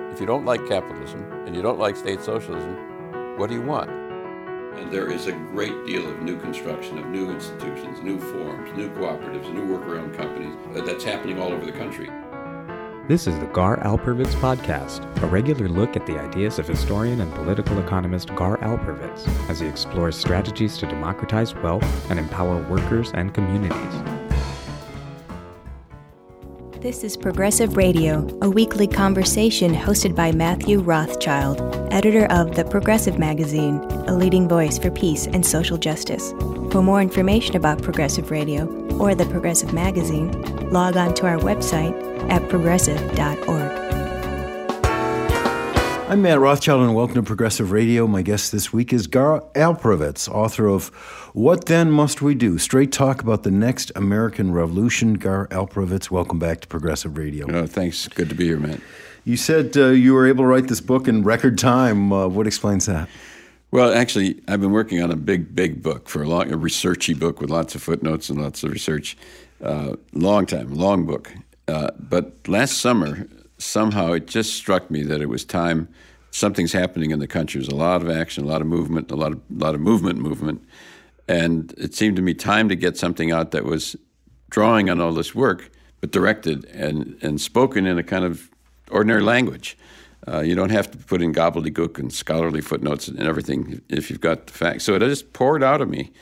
If you don't like capitalism and you don't like state socialism, what do you want? And there is a great deal of new construction, of new institutions, new forms, new cooperatives, new worker-owned companies that's happening all over the country. This is the Gar Alperovitz Podcast, a regular look at the ideas of historian and political economist Gar Alperovitz as he explores strategies to democratize wealth and empower workers and communities. This is Progressive Radio, a weekly conversation hosted by Matthew Rothschild, editor of The Progressive Magazine, a leading voice for peace and social justice. For more information about Progressive Radio or The Progressive Magazine, log on to our website at progressive.org. I'm Matt Rothschild, and welcome to Progressive Radio. My guest this week is Gar Alperovitz, author of What Then Must We Do? Straight talk about the next American Revolution. Gar Alperovitz, welcome back to Progressive Radio. Oh, thanks. Good to be here, Matt. You said you were able to write this book in record time. What explains that? Well, actually, I've been working on a big book for a researchy book with lots of footnotes and lots of research. Long time, long book. But last summer, somehow it just struck me that it was time. Something's happening in the country. There's a lot of action, a lot of movement, a lot of movement. And it seemed to me time to get something out that was drawing on all this work, but directed and spoken in a kind of ordinary language. You don't have to put in gobbledygook and scholarly footnotes and everything if you've got the facts. So it just poured out of me.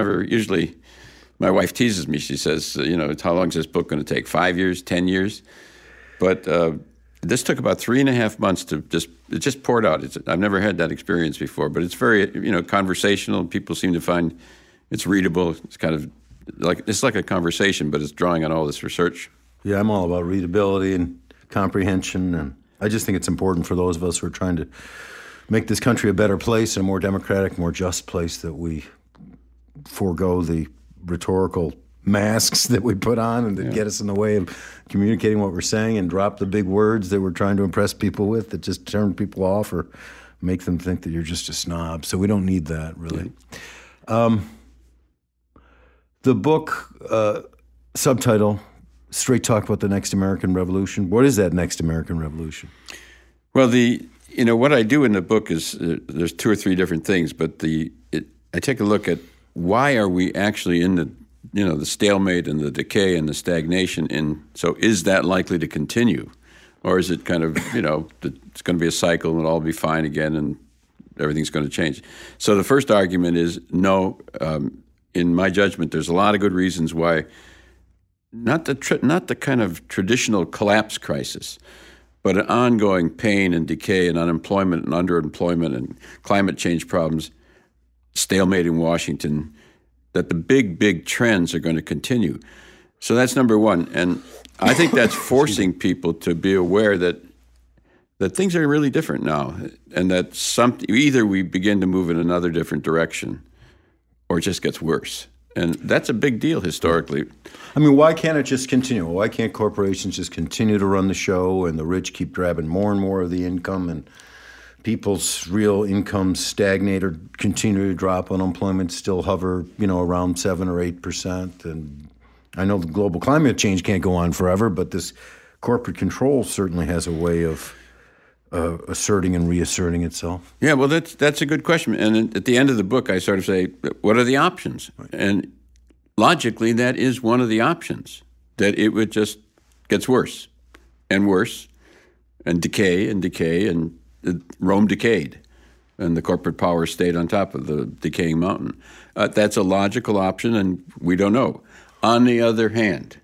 My wife teases me. She says, how long is this book going to take? 5 years, 10 years? But this took about 3.5 months it just poured out. I've never had that experience before, but it's very, conversational. People seem to find it's readable. It's kind of like a conversation, but it's drawing on all this research. Yeah, I'm all about readability and comprehension, and I just think it's important for those of us who are trying to make this country a better place, a more democratic, more just place, that we forego the rhetorical masks that we put on and that get us in the way of communicating what we're saying, and drop the big words that we're trying to impress people with that just turn people off or make them think that you're just a snob. So we don't need that, really. Yeah. The book subtitle, Straight Talk About the Next American Revolution. What is that next American Revolution? Well, what I do in the book is there's 2 or 3 different things, but I take a look at why are we actually in the stalemate and the decay and the stagnation. So is that likely to continue? Or is it kind of, it's going to be a cycle and it'll all be fine again and everything's going to change? So the first argument is no. In my judgment, there's a lot of good reasons why, not the kind of traditional collapse crisis, but an ongoing pain and decay and unemployment and underemployment and climate change problems, stalemate in Washington, that the big trends are going to continue. So that's number one. And I think that's forcing people to be aware that things are really different now, and that either we begin to move in another different direction or it just gets worse. And that's a big deal historically. I mean, why can't it just continue? Why can't corporations just continue to run the show and the rich keep grabbing more and more of the income, and people's real incomes stagnate or continue to drop? Unemployment still hover, around 7 or 8%. And I know the global climate change can't go on forever, but this corporate control certainly has a way of asserting and reasserting itself. Yeah, well, that's a good question. And at the end of the book, I sort of say, what are the options? Right. And logically, that is one of the options, that it would just gets worse and worse and decay, and Rome decayed, and the corporate power stayed on top of the decaying mountain. That's a logical option, and we don't know. On the other hand,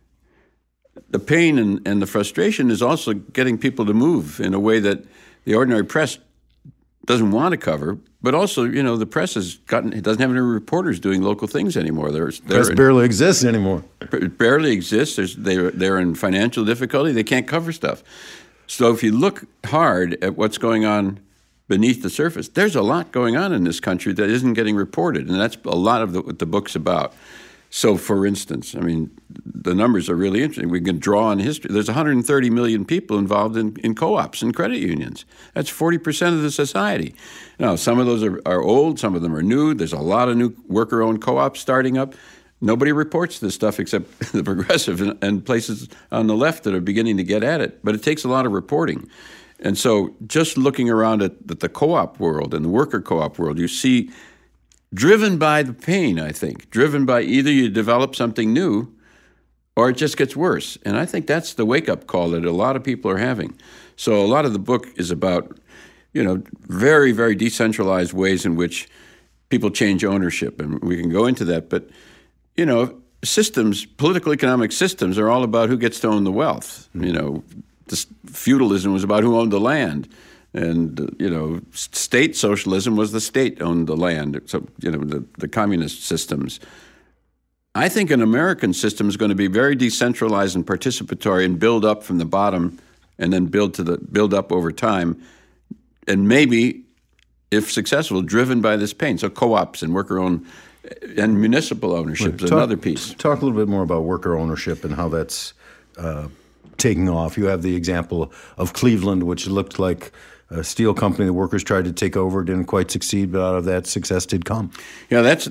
the pain and the frustration is also getting people to move in a way that the ordinary press doesn't want to cover. But also, the press it doesn't have any reporters doing local things anymore. Press barely exists anymore. It barely exists. They're in financial difficulty. They can't cover stuff. So if you look hard at what's going on beneath the surface, there's a lot going on in this country that isn't getting reported, and that's a lot of what the book's about. So, for instance, the numbers are really interesting. We can draw on history. There's 130 million people involved in co-ops and credit unions. That's 40% of the society. Now, some of those are old, some of them are new. There's a lot of new worker-owned co-ops starting up. Nobody reports this stuff except the progressive and places on the left that are beginning to get at it. But it takes a lot of reporting. And so just looking around at the co-op world and the worker co-op world, you see, driven by the pain, I think, driven by either you develop something new or it just gets worse. And I think that's the wake-up call that a lot of people are having. So a lot of the book is about, very, very decentralized ways in which people change ownership. And we can go into that. But, systems, political economic systems are all about who gets to own the wealth. Feudalism was about who owned the land. And, state socialism was the state owned the land. So, the communist systems. I think an American system is going to be very decentralized and participatory and build up from the bottom and then build up over time. And maybe, if successful, driven by this pain. So co-ops and worker-owned and municipal ownership is another piece. Talk a little bit more about worker ownership and how that's taking off. You have the example of Cleveland, which looked like a steel company the workers tried to take over, didn't quite succeed, but out of that, success did come. Yeah, that's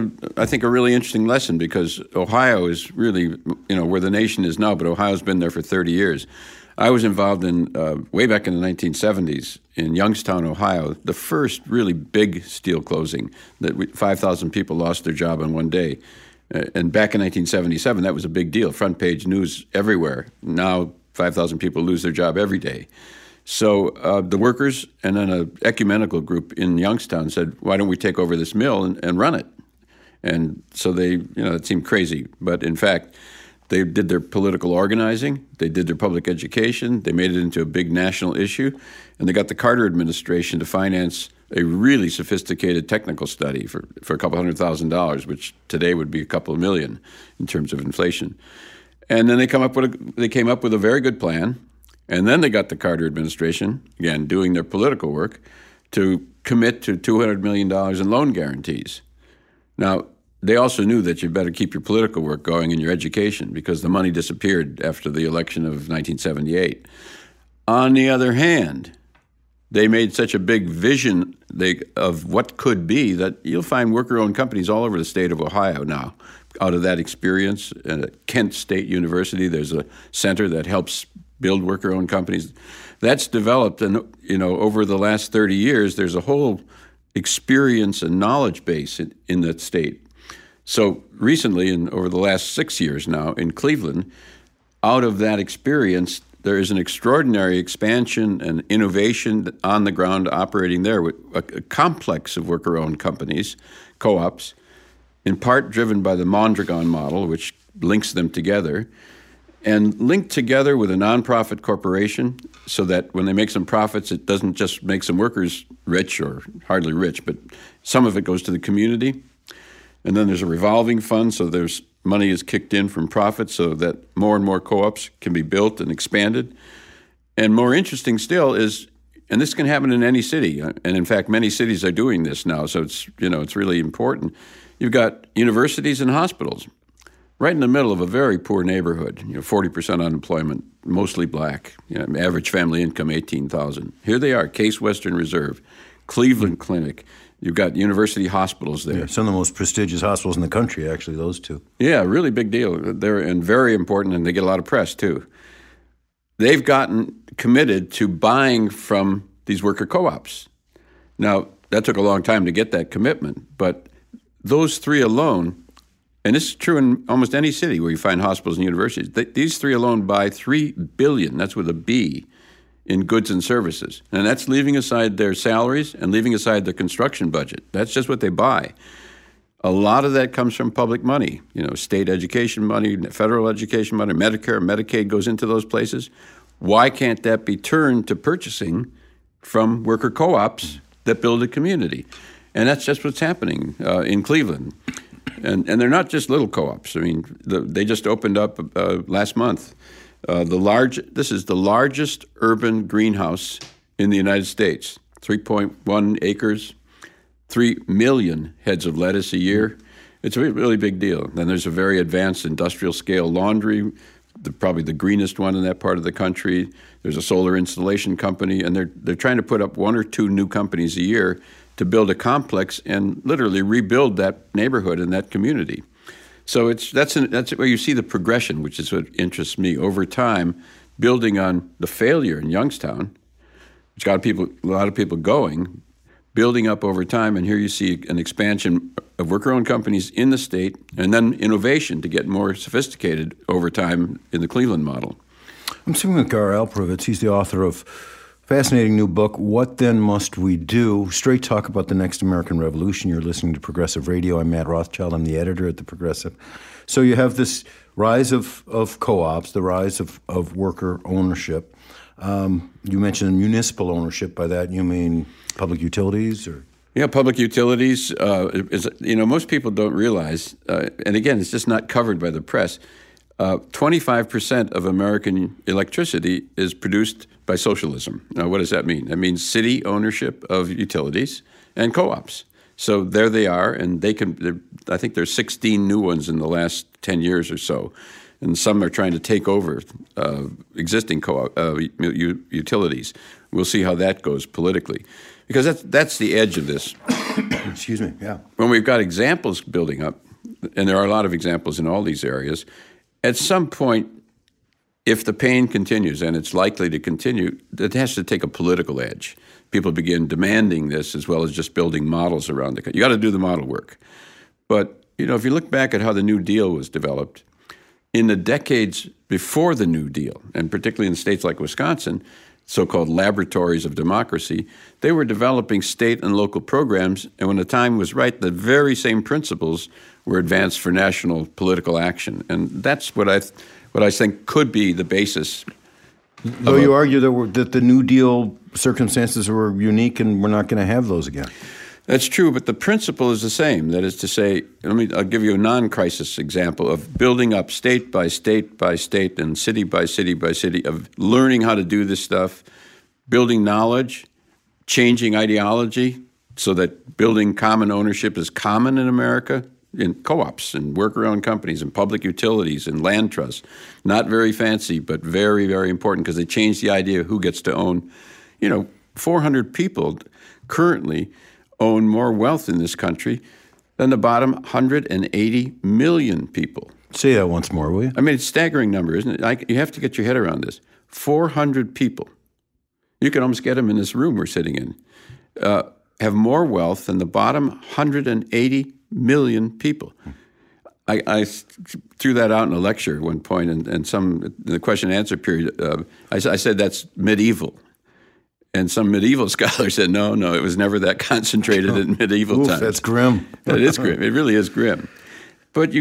I think a really interesting lesson, because Ohio is really, where the nation is now, but Ohio's been there for 30 years. I was involved in, way back in the 1970s, in Youngstown, Ohio, the first really big steel closing that 5,000 people lost their job in one day. And back in 1977, that was a big deal, front page news everywhere. Now 5,000 people lose their job every day. So the workers and then an ecumenical group in Youngstown said, why don't we take over this mill and run it? And so they, it seemed crazy. But in fact, they did their political organizing, they did their public education, they made it into a big national issue, and they got the Carter administration to finance a really sophisticated technical study for a couple $100,000, which today would be a couple of million in terms of inflation. And then they came up with a very good plan. And then they got the Carter administration, again, doing their political work, to commit to $200 million in loan guarantees. Now, they also knew that you better keep your political work going and your education, because the money disappeared after the election of 1978. On the other hand, they made such a big vision of what could be that you'll find worker-owned companies all over the state of Ohio now. Out of that experience, at Kent State University, there's a center that helps build worker-owned companies. That's developed, and over the last 30 years, there's a whole experience and knowledge base in that state. So recently, and over the last 6 years now, in Cleveland, out of that experience, there is an extraordinary expansion and innovation on the ground operating there, with a complex of worker-owned companies, co-ops, in part driven by the Mondragon model, which links them together, and linked together with a nonprofit corporation so that when they make some profits, it doesn't just make some workers rich or hardly rich, but some of it goes to the community. And then there's a revolving fund, so there's money is kicked in from profits so that more and more co-ops can be built and expanded. And more interesting still is, and this can happen in any city, and in fact, many cities are doing this now, so it's really important. You've got universities and hospitals right in the middle of a very poor neighborhood, 40% unemployment, mostly black, average family income $18,000. Here they are, Case Western Reserve, Cleveland Clinic. You've got university hospitals there. Yeah, some of the most prestigious hospitals in the country, actually, those two. Yeah, really big deal. They're and very important, and they get a lot of press, too. They've gotten committed to buying from these worker co-ops. Now, that took a long time to get that commitment, but those three alone, and this is true in almost any city where you find hospitals and universities, these three alone buy $3 billion, that's with a B, in goods and services. And that's leaving aside their salaries and leaving aside the construction budget. That's just what they buy. A lot of that comes from public money, state education money, federal education money, Medicare, Medicaid goes into those places. Why can't that be turned to purchasing from worker co-ops that build a community? And that's just what's happening in Cleveland. And they're not just little co-ops. I mean, they just opened up last month. This is the largest urban greenhouse in the United States. 3.1 acres, 3 million heads of lettuce a year. It's a really big deal. Then there's a very advanced industrial scale laundry, probably the greenest one in that part of the country. There's a solar installation company, and they're trying to put up 1 or 2 new companies a year to build a complex and literally rebuild that neighborhood and that community. So that's where you see the progression, which is what interests me. Over time, building on the failure in Youngstown, it's got a lot of people going, building up over time, and here you see an expansion of worker-owned companies in the state, and then innovation to get more sophisticated over time in the Cleveland model. I'm speaking with Gar Alperovitz. He's the author of a fascinating new book, What Then Must We Do? Straight talk about the next American Revolution. You're listening to Progressive Radio. I'm Matt Rothschild. I'm the editor at The Progressive. So you have this rise of co-ops, the rise of worker ownership. You mentioned municipal ownership. By that, you mean public utilities? Or Yeah, public utilities. Most people don't realize, and again, it's just not covered by the press, 25% of American electricity is produced by socialism. Now, what does that mean? That means city ownership of utilities and co-ops. So there they are, and I think there's 16 new ones in the last 10 years or so, and some are trying to take over existing utilities. We'll see how that goes politically, because that's the edge of this. Excuse me, yeah. When we've got examples building up, and there are a lot of examples in all these areas, at some point, if the pain continues, and it's likely to continue, it has to take a political edge. People begin demanding this as well as just building models around it. You got to do the model work. But, if you look back at how the New Deal was developed, in the decades before the New Deal, and particularly in states like Wisconsin, so-called laboratories of democracy, they were developing state and local programs, and when the time was right, the very same principles were advanced for national political action. And that's what I think could be the basis. Though you argue that the New Deal circumstances were unique and we're not going to have those again. That's true, but the principle is the same. That is to say, I'll give you a non-crisis example of building up state by state by state and city by city by city, of learning how to do this stuff, building knowledge, changing ideology so that building common ownership is common in America, in co-ops and worker-owned companies and public utilities and land trusts. Not very fancy, but very, very important because they change the idea of who gets to own. 400 people currently own more wealth in this country than the bottom 180 million people. Say that once more, will you? I mean, it's a staggering number, isn't it? You have to get your head around this. 400 people. You can almost get them in this room we're sitting in. Have more wealth than the bottom 180 million people. I threw that out in a lecture at one point, and in the question and answer period, I said that's medieval. And some medieval scholars said, no, it was never that concentrated in medieval times. That's grim. It is grim. It really is grim. But,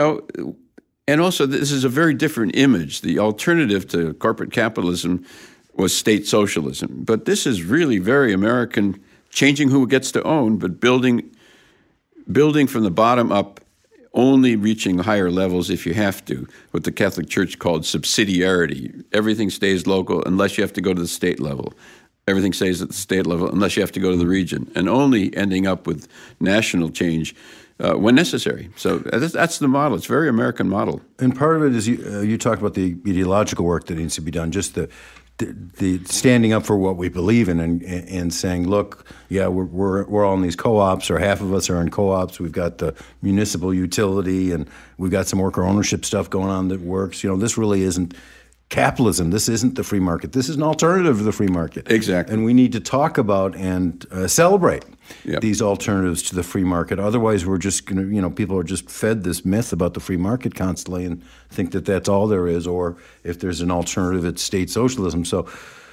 and also this is a very different image. The alternative to corporate capitalism was state socialism. But this is really very American, changing who gets to own, but building from the bottom up, only reaching higher levels if you have to, what the Catholic Church called subsidiarity. Everything stays local unless you have to go to the state level. Everything stays at the state level unless you have to go to the region, and only ending up with national change when necessary. So that's the model. It's a very American model. And part of it is you talked about the ideological work that needs to be done, just the standing up for what we believe in and saying, look, yeah, we're all in these co-ops, or half of us are in co-ops. We've got the municipal utility, and we've got some worker ownership stuff going on that works. This really isn't capitalism. This isn't the free market. This is an alternative to the free market. Exactly. And we need to talk about and celebrate these alternatives to the free market. Otherwise, we're just going to, people are just fed this myth about the free market constantly and think that that's all there is, or if there's an alternative, it's state socialism. So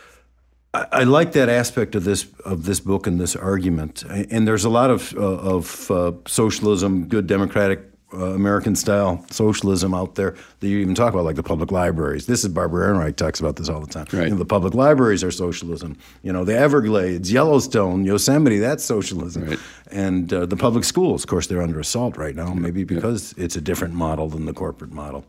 I like that aspect of this book and this argument. And there's a lot of socialism, good democratic American-style socialism out there that you even talk about, like the public libraries. This is Barbara Ehrenreich talks about this all the time. Right. The public libraries are socialism. The Everglades, Yellowstone, Yosemite, that's socialism. Right. And the public schools, of course, they're under assault right now, maybe because it's a different model than the corporate model.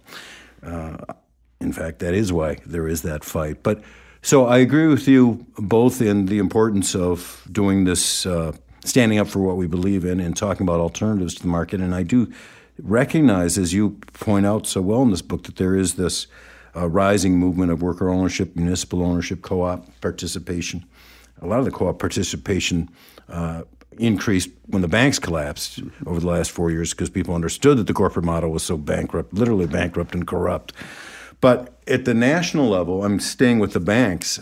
In fact, that is why there is that fight. But so I agree with you both in the importance of doing this, standing up for what we believe in and talking about alternatives to the market. And I do recognize, as you point out so well in this book, that there is this rising movement of worker ownership, municipal ownership, co-op participation. A lot of the co-op participation increased when the banks collapsed over the last 4 years because people understood that the corporate model was so bankrupt, literally bankrupt and corrupt. But at the national level, I'm staying with the banks,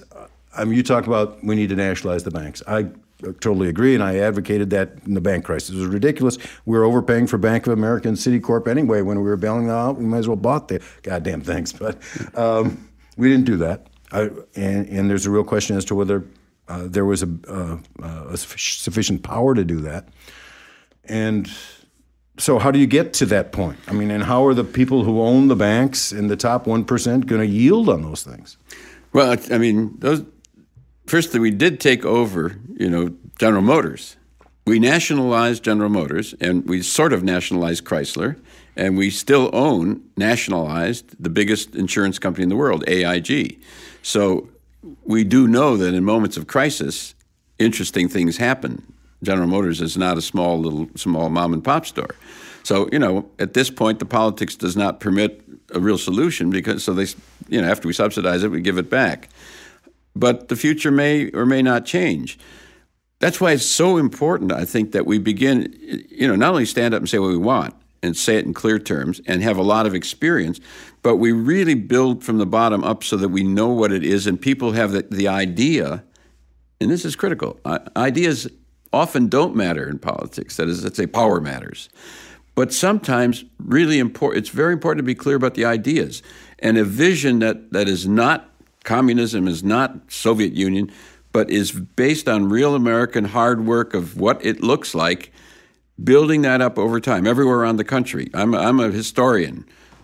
you talk about we need to nationalize the banks. I totally agree, and I advocated that in the bank crisis. It was ridiculous. We were overpaying for Bank of America and Citicorp anyway. When we were bailing them out, we might as well bought the goddamn things. But we didn't do that. And there's a real question as to whether there was a sufficient power to do that. And so how do you get to that point? I mean, and how are the people who own the banks in the top 1% going to yield on those things? Well, I mean, first, we did take over, General Motors. We nationalized General Motors, and we sort of nationalized Chrysler, and we still nationalized the biggest insurance company in the world, AIG. So we do know that in moments of crisis, interesting things happen. General Motors is not a small mom and pop store. So, at this point, the politics does not permit a real solution because after we subsidize it, we give it back. But the future may or may not change. That's why it's so important, I think, that we begin, not only stand up and say what we want and say it in clear terms and have a lot of experience, but we really build from the bottom up so that we know what it is and people have the idea, and this is critical, ideas often don't matter in politics. That is, let's say power matters. But sometimes it's very important to be clear about the ideas and a vision that is not communism, is not Soviet Union, but is based on real American hard work of what it looks like, building that up over time everywhere around the country. I'm a historian.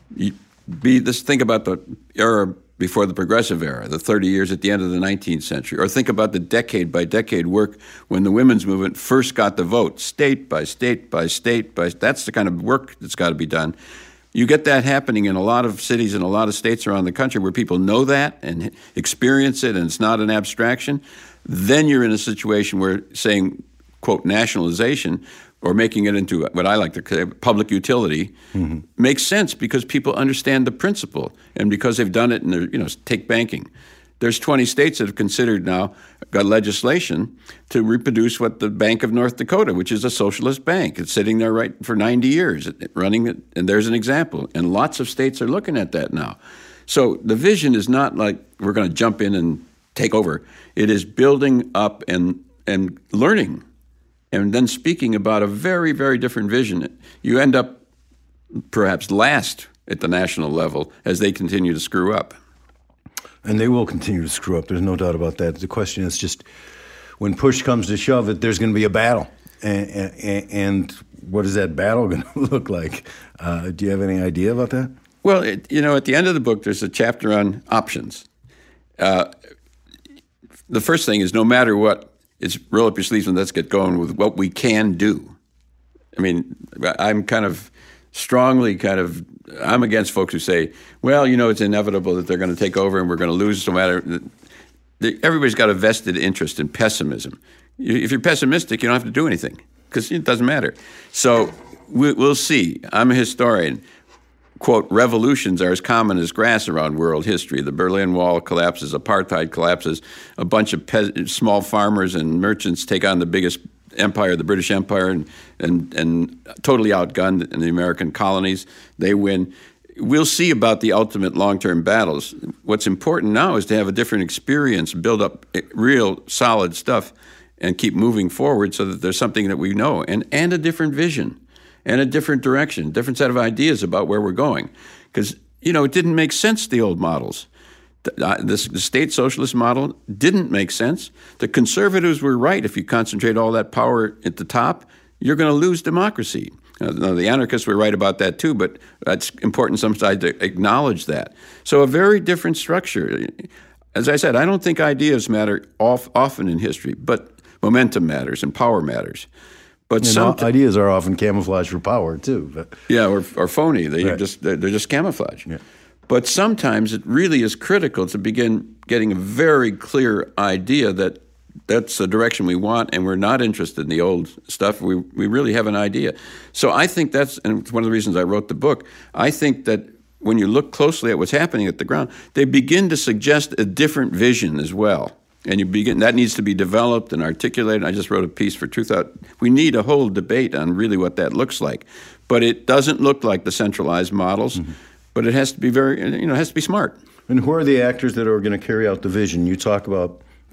Think about the era before the Progressive Era, the 30 years at the end of the 19th century, or think about the decade-by-decade work when the women's movement first got the vote, state by state by state by. That's the kind of work that's got to be done. You get that happening in a lot of cities and a lot of states around the country where people know that and experience it, and it's not an abstraction. Then you're in a situation where saying, quote, nationalization, or making it into what I like to call public utility, makes sense because people understand the principle and because they've done it and take banking. There's 20 states that have considered now, got legislation to reproduce what the Bank of North Dakota, which is a socialist bank. It's sitting there right for 90 years, running it, and there's an example. And lots of states are looking at that now. So the vision is not like we're going to jump in and take over. It is building up and learning, and then speaking about a very, very different vision. You end up perhaps last at the national level as they continue to screw up. And they will continue to screw up. There's no doubt about that. The question is just, when push comes to shove, there's going to be a battle. And what is that battle going to look like? Do you have any idea about that? Well, at the end of the book, there's a chapter on options. The first thing is, no matter what, it's roll up your sleeves and let's get going with what we can do. I mean, I'm I'm against folks who say, well, it's inevitable that they're going to take over and we're going to lose no matter. Everybody's got a vested interest in pessimism. If you're pessimistic, you don't have to do anything because it doesn't matter. So we'll see. I'm a historian. Quote, revolutions are as common as grass around world history. The Berlin Wall collapses, apartheid collapses, a bunch of small farmers and merchants take on the biggest empire, the British Empire, and totally outgunned in the American colonies. They win. We'll see about the ultimate long-term battles. What's important now is to have a different experience, build up real solid stuff, and keep moving forward so that there's something that we know, and a different vision, and a different direction, different set of ideas about where we're going. Because, it didn't make sense, the old models. The state socialist model didn't make sense. The conservatives were right. If you concentrate all that power at the top, you're going to lose democracy. Now, the anarchists were right about that too, but it's important sometimes to acknowledge that. So a very different structure. As I said, I don't think ideas matter often in history, but momentum matters and power matters. But some ideas are often camouflage for power too. But. Yeah, or phony. They're just camouflage. Yeah. But sometimes it really is critical to begin getting a very clear idea that that's the direction we want, and we're not interested in the old stuff. We really have an idea. So I think and it's one of the reasons I wrote the book, I think that when you look closely at what's happening at the ground, they begin to suggest a different vision as well. And that needs to be developed and articulated. I just wrote a piece for Truth Out. We need a whole debate on really what that looks like. But it doesn't look like the centralized models. Mm-hmm. But it has to be it has to be smart. And who are the actors that are going to carry out the vision? You talk about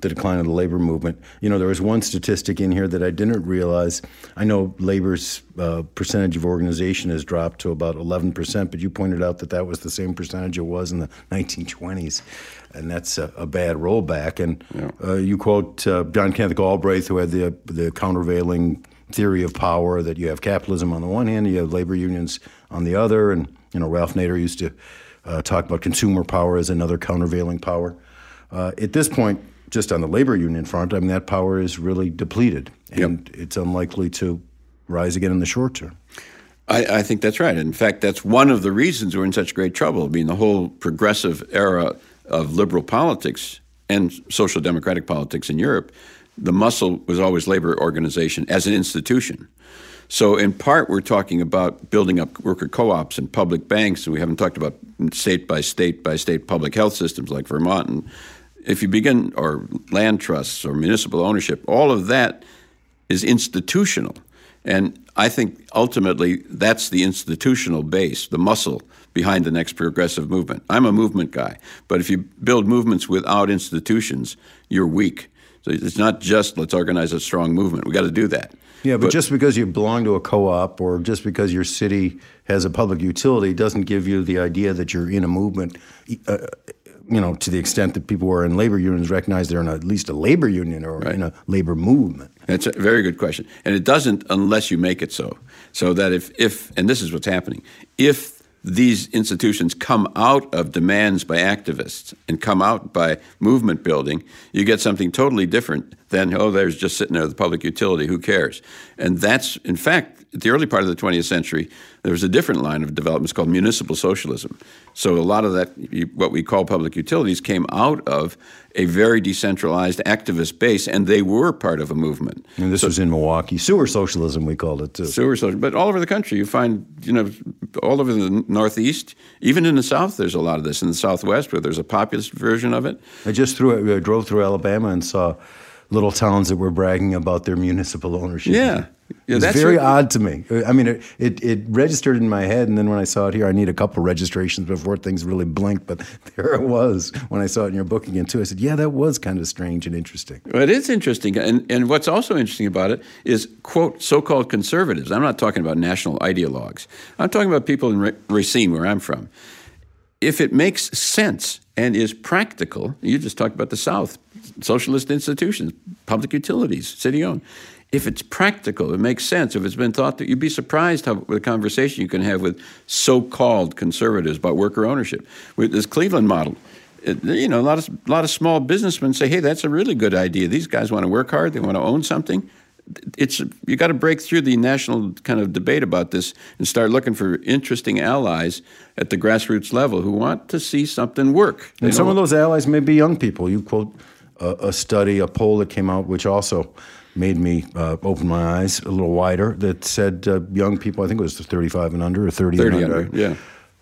the decline of the labor movement. You know, there was one statistic in here that I didn't realize. I know labor's percentage of organization has dropped to about 11%, but you pointed out that that was the same percentage it was in the 1920s, and that's a bad rollback. And you quote John Kenneth Galbraith, who had the countervailing theory of power, that you have capitalism on the one hand, you have labor unions on the other, and Ralph Nader used to talk about consumer power as another countervailing power. At this point, just on the labor union front, I mean, that power is really depleted, and it's unlikely to rise again in the short term. I think that's right. In fact, that's one of the reasons we're in such great trouble. I mean, the whole progressive era of liberal politics and social democratic politics in Europe, the muscle was always labor organization as an institution. So in part, we're talking about building up worker co-ops and public banks, and we haven't talked about state by state public health systems like Vermont. And if you begin, or land trusts or municipal ownership, all of that is institutional. And I think ultimately that's the institutional base, the muscle behind the next progressive movement. I'm a movement guy, but if you build movements without institutions, you're weak. So it's not just let's organize a strong movement. We got to do that. Yeah, but just because you belong to a co-op or just because your city has a public utility doesn't give you the idea that you're in a movement. To the extent that people who are in labor unions recognize they're in at least a labor union or in a labor movement. That's a very good question. And it doesn't unless you make it so. So that if and this is what's happening, if these institutions come out of demands by activists and come out by movement building, you get something totally different than, there's just sitting there, the public utility, who cares? And that's, in fact, at the early part of the 20th century, there was a different line of developments called municipal socialism. So a lot of that, what we call public utilities, came out of a very decentralized activist base, and they were part of a movement. And this was in Milwaukee. Sewer socialism, we called it, too. Sewer socialism. But all over the country, you find, all over the Northeast, even in the South, there's a lot of this. In the Southwest, where there's a populist version of it. I drove through Alabama and saw little towns that were bragging about their municipal ownership. Yeah. It's very odd to me. I mean, it registered in my head, and then when I saw it here, I need a couple registrations before things really blinked, but there it was when I saw it in your book again, too. I said, yeah, that was kind of strange and interesting. Well, it is interesting, and what's also interesting about it is, quote, so-called conservatives. I'm not talking about national ideologues. I'm talking about people in Racine, where I'm from. If it makes sense and is practical, you just talked about the South, socialist institutions, public utilities, city-owned. If it's practical, it makes sense. If it's been thought that, you'd be surprised how the conversation you can have with so-called conservatives about worker ownership. With this Cleveland model, a lot of small businessmen say, hey, that's a really good idea. These guys want to work hard. They want to own something. You got to break through the national kind of debate about this and start looking for interesting allies at the grassroots level who want to see something work. And some of those allies may be young people. You quote a poll that came out, which also made me open my eyes a little wider, that said young people, I think it was 35 and under or 30 and under, yeah,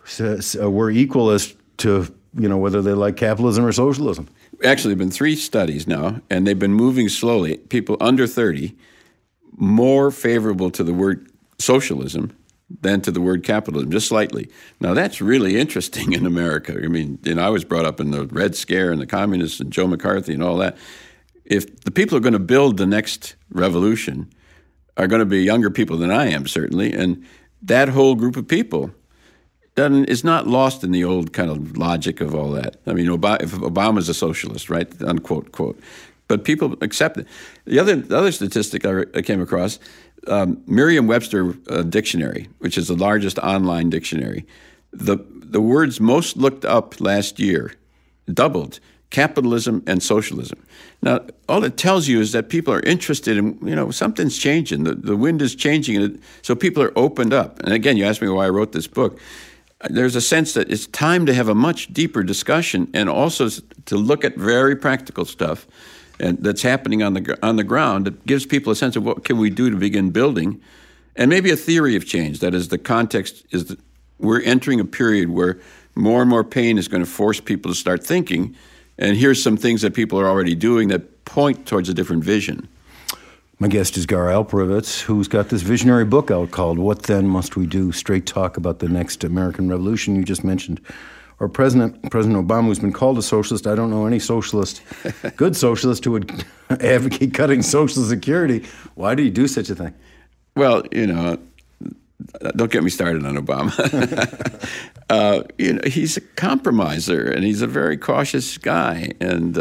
were equal as to whether they like capitalism or socialism. Actually, there have been 3 studies now, and they've been moving slowly. People under 30, more favorable to the word socialism than to the word capitalism, just slightly. Now, that's really interesting in America. I mean, I was brought up in the Red Scare and the communists and Joe McCarthy and all that. If the people who are going to build the next revolution are going to be younger people than I am, certainly, and that whole group of people is not lost in the old kind of logic of all that. I mean, if Obama's a socialist, right, unquote, quote, but people accept it. The other statistic I came across, Merriam-Webster dictionary, which is the largest online dictionary, the words most looked up last year doubled: capitalism and socialism. Now, all it tells you is that people are interested in, something's changing. The wind is changing, so people are opened up. And again, you asked me why I wrote this book. There's a sense that it's time to have a much deeper discussion and also to look at very practical stuff and that's happening on the ground that gives people a sense of what can we do to begin building, and maybe a theory of change. That is, the context is that we're entering a period where more and more pain is going to force people to start thinking, and here's some things that people are already doing that point towards a different vision. My guest is Gar Alperovitz, who's got this visionary book out called What Then Must We Do? Straight talk about the next American Revolution. You just mentioned or President Obama, who's been called a socialist. I don't know any socialist, good socialist, who would advocate cutting Social Security. Why do you do such a thing? Well, don't get me started on Obama. He's a compromiser, and he's a very cautious guy, and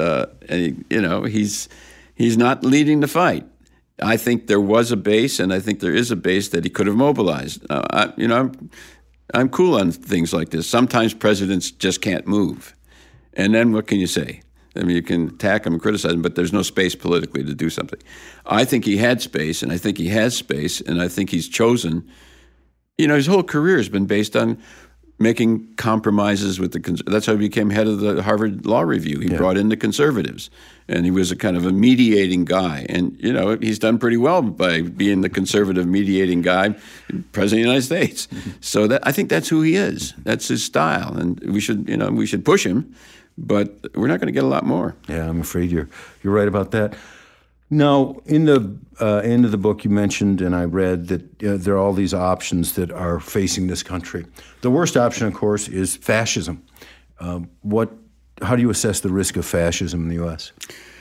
he's not leading the fight. I think there was a base, and I think there is a base that he could have mobilized. I'm cool on things like this. Sometimes presidents just can't move, and then what can you say? I mean, you can attack him and criticize him, but there's no space politically to do something. I think he had space, and I think he has space, and I think he's chosen. His whole career has been based on making compromises with that's how he became head of the Harvard Law Review. He brought in the conservatives, and he was a kind of a mediating guy. And, he's done pretty well by being the conservative mediating guy, president of the United States. So I think that's who he is. That's his style. And we should push him, but we're not going to get a lot more. Yeah, I'm afraid you're right about that. Now, in the end of the book, you mentioned, and I read, that there are all these options that are facing this country. The worst option, of course, is fascism. How do you assess the risk of fascism in the U.S.?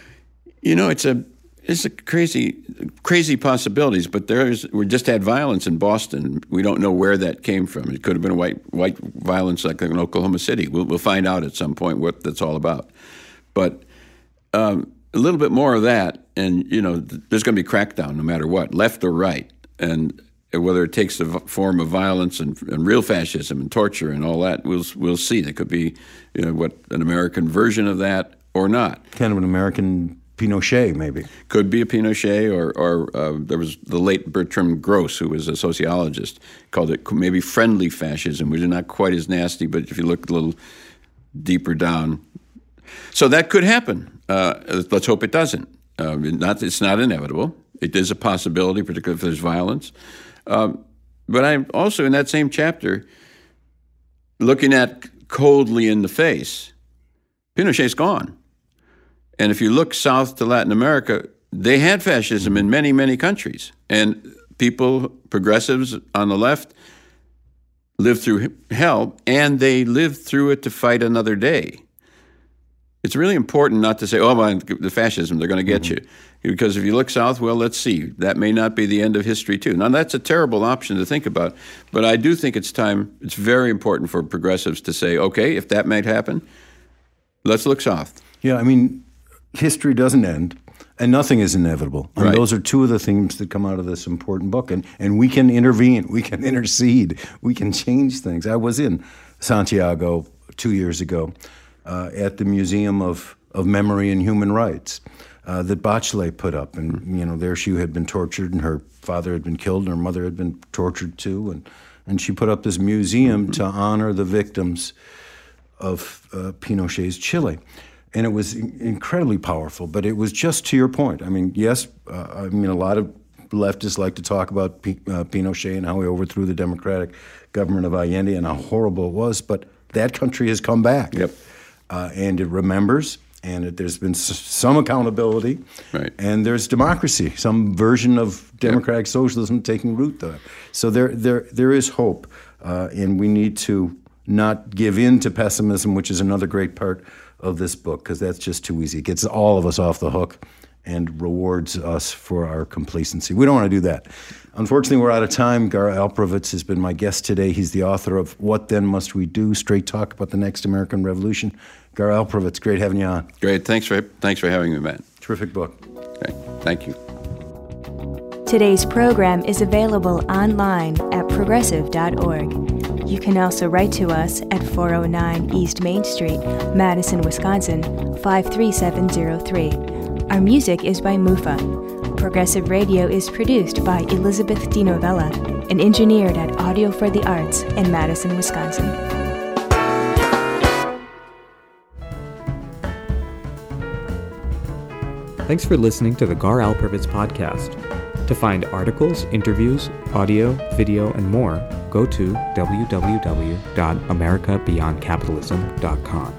It's a crazy possibilities, but we just had violence in Boston. We don't know where that came from. It could have been white violence like in Oklahoma City. We'll find out at some point what that's all about. But a little bit more of that, and there's going to be crackdown no matter what, left or right, and whether it takes the form of violence and real fascism and torture and all that, we'll see. There could be, an American version of that or not. Kind of an American Pinochet, maybe. Could be a Pinochet, or there was the late Bertram Gross, who was a sociologist, called it maybe friendly fascism, which is not quite as nasty, but if you look a little deeper down. So that could happen. Let's hope it doesn't. It's not inevitable. It is a possibility, particularly if there's violence. But I'm also, in that same chapter, looking at coldly in the face, Pinochet's gone. And if you look south to Latin America, they had fascism in many, many countries. And people, progressives on the left, lived through hell, and they lived through it to fight another day. It's really important not to say, the fascism, they're going to get you. Because if you look south, well, let's see. That may not be the end of history, too. Now, that's a terrible option to think about. But I do think it's very important for progressives to say, okay, if that might happen, let's look south. Yeah, I mean, history doesn't end, and nothing is inevitable. And those are two of the themes that come out of this important book. And we can intervene. We can intercede. We can change things. I was in Santiago 2 years ago at the Museum of Memory and Human Rights that Bachelet put up. And, there she had been tortured, and her father had been killed, and her mother had been tortured too. And she put up this museum to honor the victims of Pinochet's Chile. And it was incredibly powerful, but it was just to your point. I mean, yes, a lot of leftists like to talk about Pinochet and how he overthrew the democratic government of Allende and how horrible it was, but that country has come back. Yep. And it remembers, and there's been some accountability, and there's democracy, some version of democratic socialism taking root there. So there is hope, and we need to not give in to pessimism, which is another great part of this book, because that's just too easy. It gets all of us off the hook and rewards us for our complacency. We don't want to do that. Unfortunately, we're out of time. Gar Alperovitz has been my guest today. He's the author of What Then Must We Do? Straight Talk About the Next American Revolution. Gar Alperovitz, great having you on. Great. Thanks for having me, Matt. Terrific book. Okay. Thank you. Today's program is available online at progressive.org. You can also write to us at 409 East Main Street, Madison, Wisconsin, 53703. Our music is by Mufa. Progressive Radio is produced by Elizabeth DiNovella and engineered at Audio for the Arts in Madison, Wisconsin. Thanks for listening to the Gar Alperovitz podcast. To find articles, interviews, audio, video, and more, go to www.americabeyondcapitalism.com.